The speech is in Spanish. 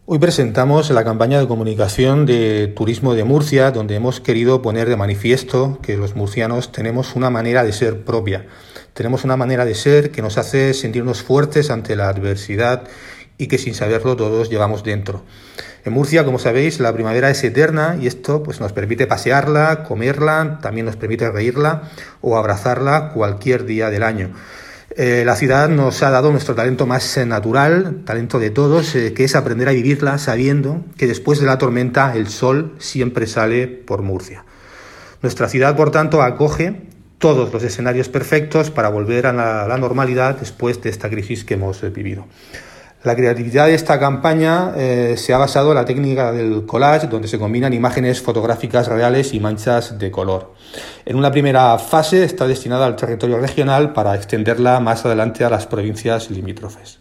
Hoy presentamos la campaña de comunicación de Turismo de Murcia, donde hemos querido poner de manifiesto que los murcianos tenemos una manera de ser propia. Tenemos una manera de ser que nos hace sentirnos fuertes ante la adversidad y que sin saberlo todos llevamos dentro. En Murcia, como sabéis, la primavera es eterna y esto nos permite pasearla, comerla, también nos permite reírla o abrazarla cualquier día del año. La ciudad nos ha dado nuestro talento más natural, talento de todos, que es aprender a vivirla sabiendo que después de la tormenta el sol siempre sale por Murcia. Nuestra ciudad, por tanto, acoge todos los escenarios perfectos para volver a la normalidad después de esta crisis que hemos vivido. La creatividad de esta campaña se ha basado en la técnica del collage, donde se combinan imágenes fotográficas reales y manchas de color. En una primera fase está destinada al territorio regional para extenderla más adelante a las provincias limítrofes.